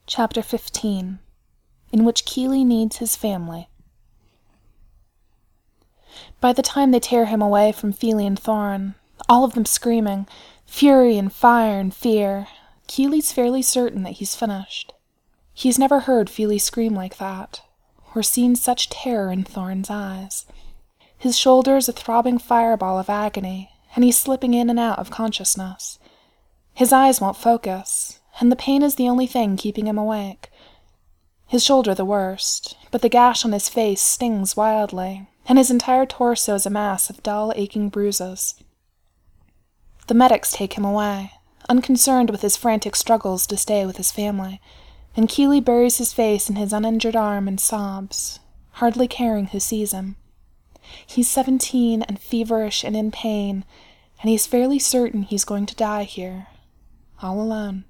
Chapter 15, in which Keeley needs his family. By the time they tear him away from Feely and Thorne, all of them screaming, fury and fire and fear, Keeley's fairly certain that he's finished. He's never heard Feely scream like that, or seen such terror in Thorne's eyes. His shoulder is a throbbing fireball of agony, and he's slipping in and out of consciousness. His eyes won't focus, and the pain is the only thing keeping him awake. His shoulder the worst, but the gash on his face stings wildly, and his entire torso is a mass of dull, aching bruises. The medics take him away, unconcerned with his frantic struggles to stay with his family, and Keeley buries his face in his uninjured arm and sobs, hardly caring who sees him. He's 17 and feverish and in pain, and he's fairly certain he's going to die here, all alone.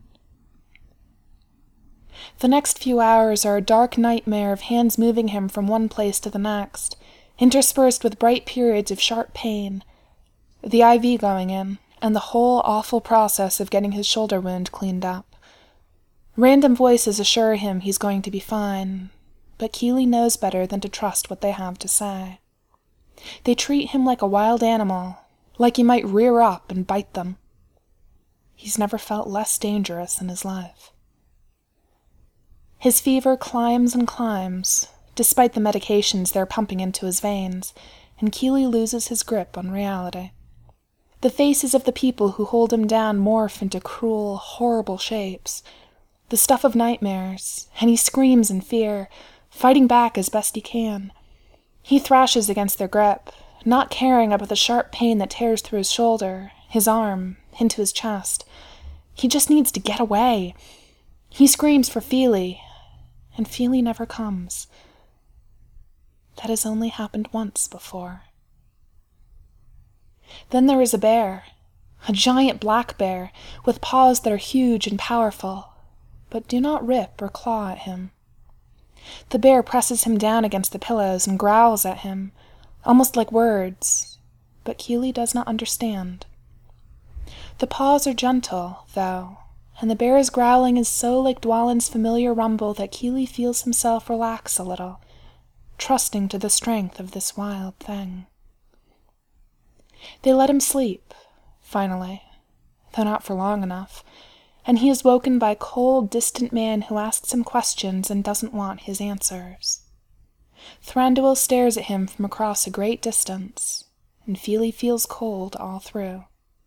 The next few hours are a dark nightmare of hands moving him from one place to the next, interspersed with bright periods of sharp pain, the IV going in, and the whole awful process of getting his shoulder wound cleaned up. Random voices assure him he's going to be fine, but Keeley knows better than to trust what they have to say. They treat him like a wild animal, like he might rear up and bite them. He's never felt less dangerous in his life. His fever climbs and climbs, despite the medications they're pumping into his veins, and Keeley loses his grip on reality. The faces of the people who hold him down morph into cruel, horrible shapes, the stuff of nightmares, and he screams in fear, fighting back as best he can. He thrashes against their grip, not caring about the sharp pain that tears through his shoulder, his arm, into his chest. He just needs to get away. He screams for Feely, and Feely never comes. That has only happened once before. Then there is a bear, a giant black bear, with paws that are huge and powerful, but do not rip or claw at him. The bear presses him down against the pillows and growls at him, almost like words, but Keeley does not understand. The paws are gentle, though, and the bear's growling is so like Dwalin's familiar rumble that Keeley feels himself relax a little, trusting to the strength of this wild thing. They let him sleep, finally, though not for long enough, and he is woken by a cold, distant man who asks him questions and doesn't want his answers. Thranduil stares at him from across a great distance, and Feely feels cold all through.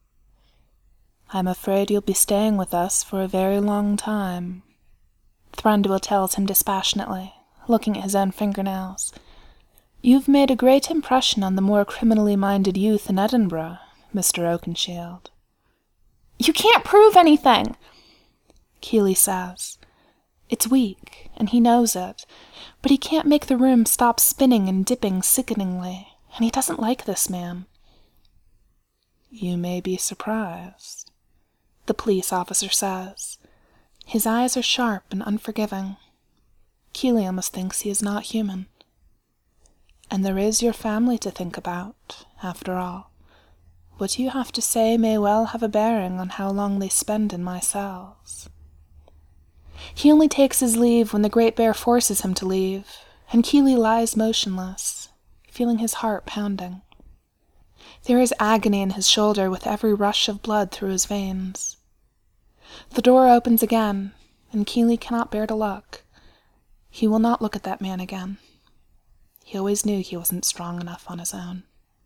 "I'm afraid you'll be staying with us for a very long time," Thranduil tells him dispassionately, looking at his own fingernails. "You've made a great impression on the more criminally minded youth in Edinburgh, Mr. Oakenshield." "You can't prove anything," Keeley says. It's weak, and he knows it, but he can't make the room stop spinning and dipping sickeningly, and he doesn't like this man. "You may be surprised," the police officer says. His eyes are sharp and unforgiving. Keeley almost thinks he is not human. "And there is your family to think about, after all. What you have to say may well have a bearing on how long they spend in my cells." He only takes his leave when the great bear forces him to leave, and Keeley lies motionless, feeling his heart pounding. There is agony in his shoulder with every rush of blood through his veins. The door opens again, and Keeley cannot bear to look. He will not look at that man again. He always knew he wasn't strong enough on his own.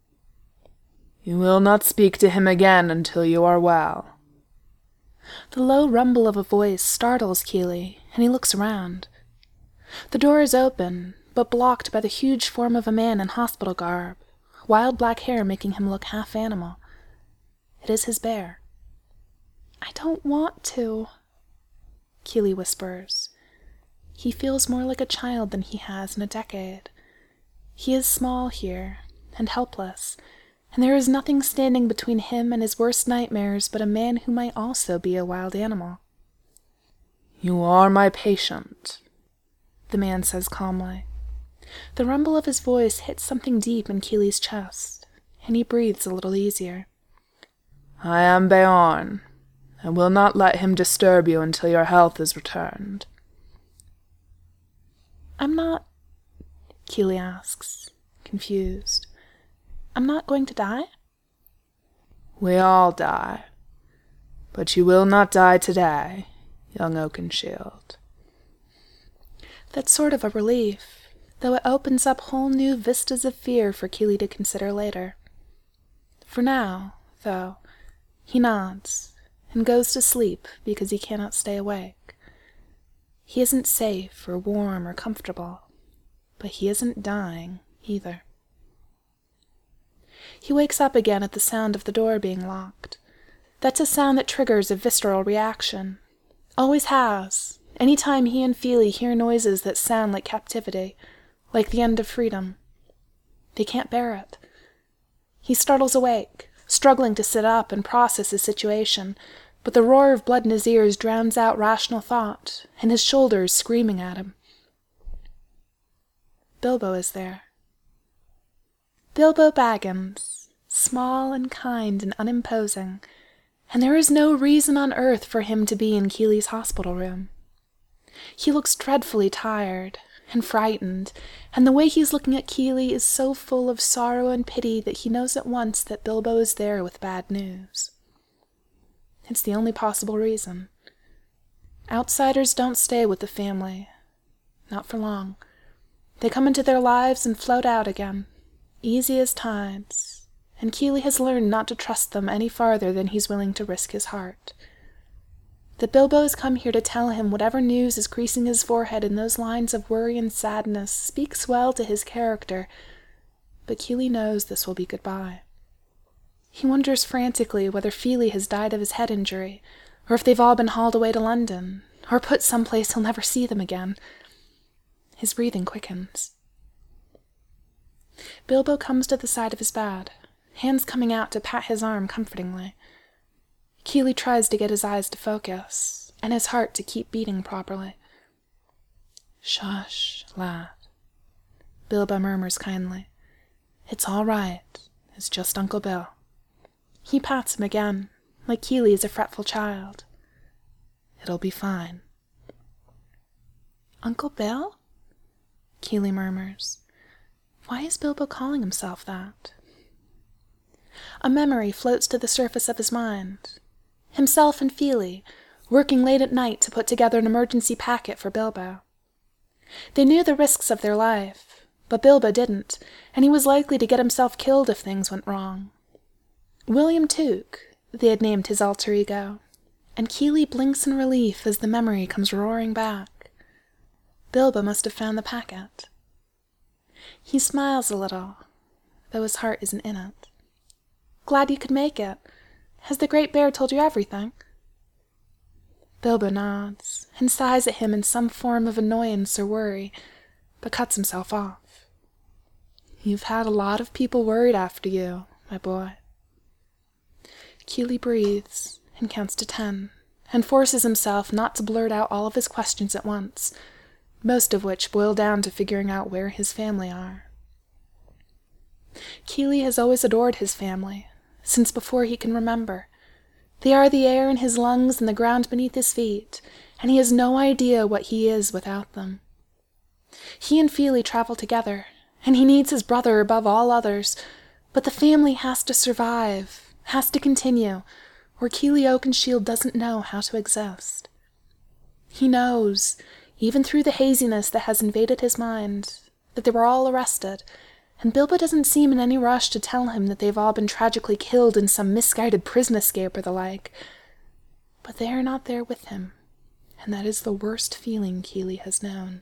"You will not speak to him again until you are well." The low rumble of a voice startles Keeley, and he looks around. The door is open, but blocked by the huge form of a man in hospital garb, wild black hair making him look half animal. It is his bear. "I don't want to," Keeley whispers. He feels more like a child than he has in a decade. He is small here, and helpless, and there is nothing standing between him and his worst nightmares but a man who might also be a wild animal. "You are my patient," the man says calmly. The rumble of his voice hits something deep in Keeley's chest, and he breathes a little easier. "I am Beorn, and will not let him disturb you until your health is returned. I'm not, Keely asks, confused. I'm not going to die? We all die. But you will not die today, young Oakenshield. That's sort of a relief, though it opens up whole new vistas of fear for Keely to consider later. For now, though, he nods and goes to sleep because he cannot stay awake. He isn't safe or warm or comfortable, but he isn't dying either. He wakes up again at the sound of the door being locked. That's a sound that triggers a visceral reaction. Always has, any time he and Feely hear noises that sound like captivity, like the end of freedom. They can't bear it. He startles awake, struggling to sit up and process his situation, but the roar of blood in his ears drowns out rational thought, and his shoulders screaming at him. Bilbo is there. Bilbo Baggins, small and kind and unimposing, and there is no reason on earth for him to be in Keely's hospital room. He looks dreadfully tired and frightened, and the way he's looking at Keely is so full of sorrow and pity that he knows at once that Bilbo is there with bad news. It's the only possible reason. Outsiders don't stay with the family. Not for long. They come into their lives and float out again, easy as tides, and Keely has learned not to trust them any farther than he's willing to risk his heart. That Bilbo has come here to tell him whatever news is creasing his forehead in those lines of worry and sadness speaks well to his character, but Keely knows this will be goodbye. He wonders frantically whether Feely has died of his head injury, or if they've all been hauled away to London, or put someplace he'll never see them again. His breathing quickens. Bilbo comes to the side of his bed, hands coming out to pat his arm comfortingly. Keely tries to get his eyes to focus, and his heart to keep beating properly. "Shush, lad," Bilbo murmurs kindly. "It's all right. It's just Uncle Bill." He pats him again, like Keely is a fretful child. "It'll be fine." "Uncle Bill?" Keely murmurs. Why is Bilbo calling himself that? A memory floats to the surface of his mind. Himself and Feely, working late at night to put together an emergency packet for Bilbo. They knew the risks of their life, but Bilbo didn't, and he was likely to get himself killed if things went wrong. William Tuke, they had named his alter ego, and Keely blinks in relief as the memory comes roaring back. Bilbo must have found the packet. He smiles a little, though his heart isn't in it. "Glad you could make it. Has the Great Bear told you everything?" Bilbo nods, and sighs at him in some form of annoyance or worry, but cuts himself off. "You've had a lot of people worried after you, my boy." Keely breathes and counts to 10, and forces himself not to blurt out all of his questions at once, most of which boil down to figuring out where his family are. Keely has always adored his family, since before he can remember. They are the air in his lungs and the ground beneath his feet, and he has no idea what he is without them. He and Feely travel together, and he needs his brother above all others, but the family has to survive, has to continue, or Keely Oakenshield doesn't know how to exist. He knows, even through the haziness that has invaded his mind, that they were all arrested, and Bilbo doesn't seem in any rush to tell him that they've all been tragically killed in some misguided prison escape or the like. But they are not there with him, and that is the worst feeling Keely has known.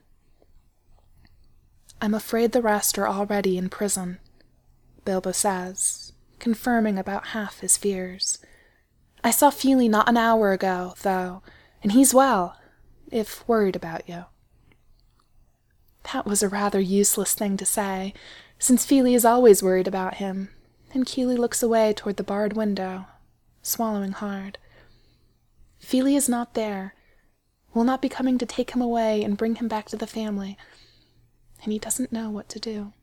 "I'm afraid the rest are already in prison," Bilbo says, confirming about half his fears. "I saw Feely not an hour ago, though, and he's well, if worried about you." That was a rather useless thing to say, since Feely is always worried about him, and Keely looks away toward the barred window, swallowing hard. Feely is not there, will not be coming to take him away and bring him back to the family, and he doesn't know what to do.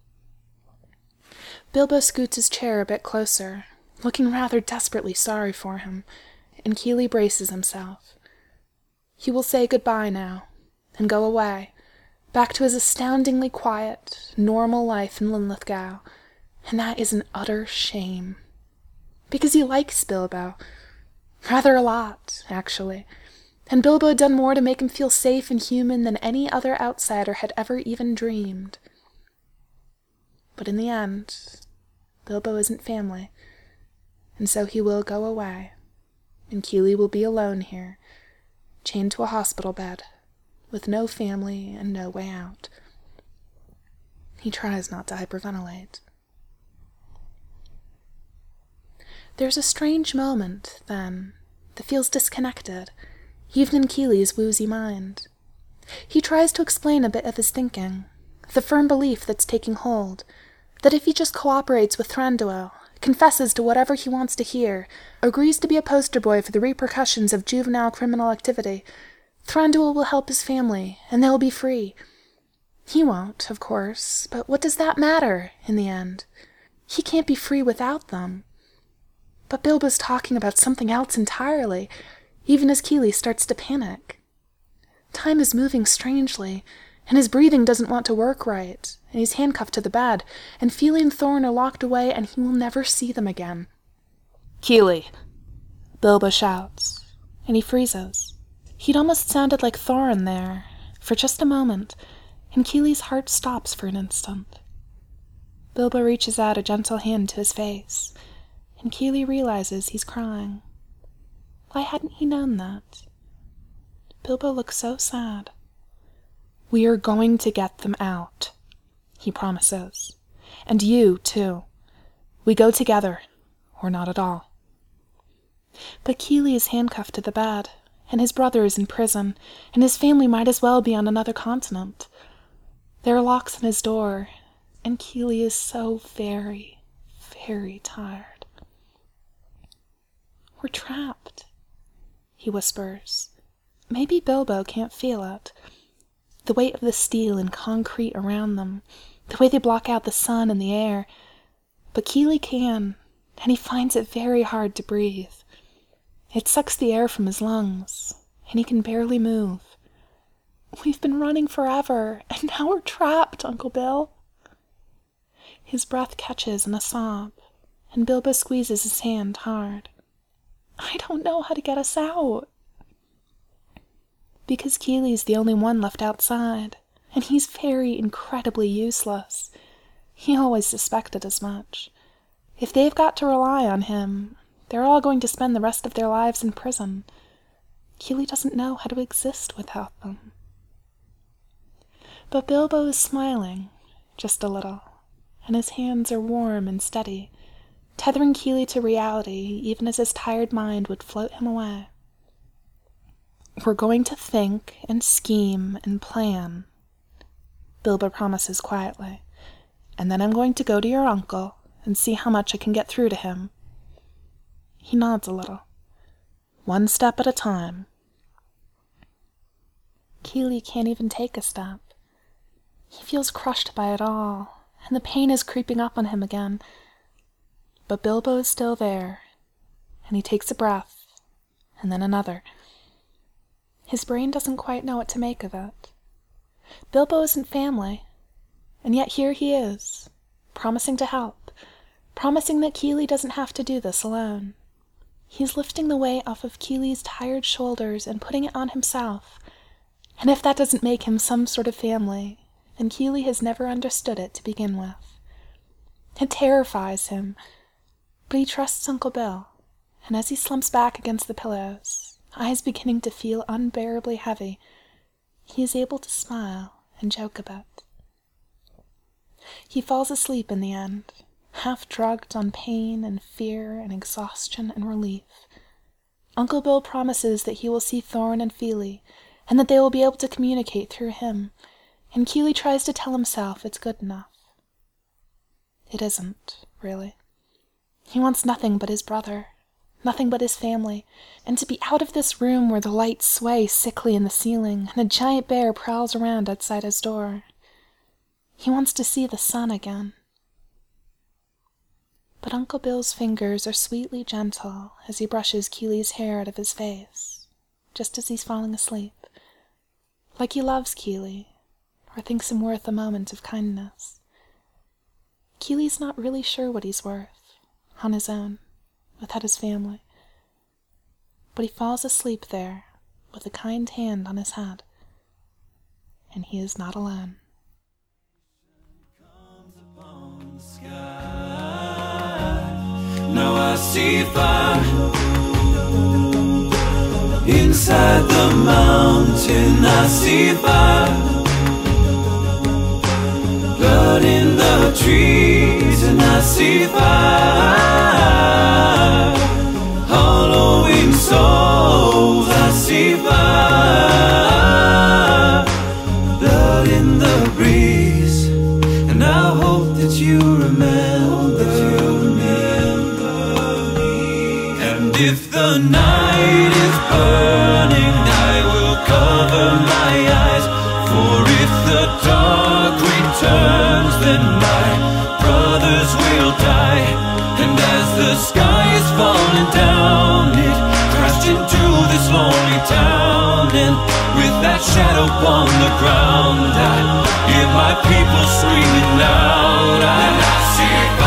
Bilbo scoots his chair a bit closer, looking rather desperately sorry for him, and Keely braces himself. He will say goodbye now, and go away, back to his astoundingly quiet, normal life in Linlithgow, and that is an utter shame. Because he likes Bilbo. Rather a lot, actually. And Bilbo had done more to make him feel safe and human than any other outsider had ever even dreamed. But in the end, Bilbo isn't family, and so he will go away, and Kili will be alone here, chained to a hospital bed, with no family and no way out. He tries not to hyperventilate. There's a strange moment, then, that feels disconnected, even in Kili's woozy mind. He tries to explain a bit of his thinking, the firm belief that's taking hold, that if he just cooperates with Thranduil, confesses to whatever he wants to hear, agrees to be a poster boy for the repercussions of juvenile criminal activity, Thranduil will help his family, and they'll be free. He won't, of course, but what does that matter, in the end? He can't be free without them. But Bilbo's talking about something else entirely, even as Kili starts to panic. Time is moving strangely, and his breathing doesn't want to work right, and he's handcuffed to the bed, and Fili and Thorin are locked away, and he will never see them again. Kili! Bilbo shouts, and he freezes. He'd almost sounded like Thorin there, for just a moment, and Kili's heart stops for an instant. Bilbo reaches out a gentle hand to his face, and Kili realizes he's crying. Why hadn't he known that? Bilbo looks so sad. We are going to get them out, he promises. And you, too. We go together, or not at all. But Kili is handcuffed to the bed, and his brother is in prison, and his family might as well be on another continent. There are locks on his door, and Kili is so very, very tired. We're trapped, he whispers. Maybe Bilbo can't feel it. The weight of the steel and concrete around them, the way they block out the sun and the air. But Kili can, and he finds it very hard to breathe. It sucks the air from his lungs, and he can barely move. We've been running forever, and now we're trapped, Uncle Bill. His breath catches in a sob, and Bilbo squeezes his hand hard. I don't know how to get us out. Because Kili's the only one left outside, and he's very incredibly useless. He always suspected as much. If they've got to rely on him, they're all going to spend the rest of their lives in prison. Kili doesn't know how to exist without them. But Bilbo is smiling, just a little, and his hands are warm and steady, tethering Kili to reality even as his tired mind would float him away. We're going to think and scheme and plan, Bilbo promises quietly, and then I'm going to go to your uncle and see how much I can get through to him. He nods a little. One step at a time. Kili can't even take a step. He feels crushed by it all, and the pain is creeping up on him again. But Bilbo is still there, and he takes a breath, and then another. His brain doesn't quite know what to make of it. Bilbo isn't family, and yet here he is, promising to help, promising that Kili doesn't have to do this alone. He's lifting the weight off of Kili's tired shoulders and putting it on himself, and if that doesn't make him some sort of family, then Kili has never understood it to begin with. It terrifies him, but he trusts Uncle Bill, and as he slumps back against the pillows, eyes beginning to feel unbearably heavy, he is able to smile and joke a bit. He falls asleep in the end, half drugged on pain and fear and exhaustion and relief. Uncle Bill promises that he will see Thorin and Fili, and that they will be able to communicate through him, and Kili tries to tell himself it's good enough. It isn't, really. He wants nothing but his brother, nothing but his family, and to be out of this room where the lights sway sickly in the ceiling and a giant bear prowls around outside his door. He wants to see the sun again. But Uncle Bill's fingers are sweetly gentle as he brushes Kili's hair out of his face, just as he's falling asleep. Like he loves Kili, or thinks him worth a moment of kindness. Keeley's not really sure what he's worth, on his own, without his family. But he falls asleep there, with a kind hand on his head, and he is not alone. Now I see fire inside the mountain. I see fire, blood in the trees, and I see fire, hollowing souls. I see fire, blood in the breeze, and I hope that you remember me. And if the night is burning, I will cover my eyes, for if the dark returns, then my brothers will die. And as the sky is falling down, it crashed into this lonely town, and with that shadow upon the ground, I hear my people screaming out, and I see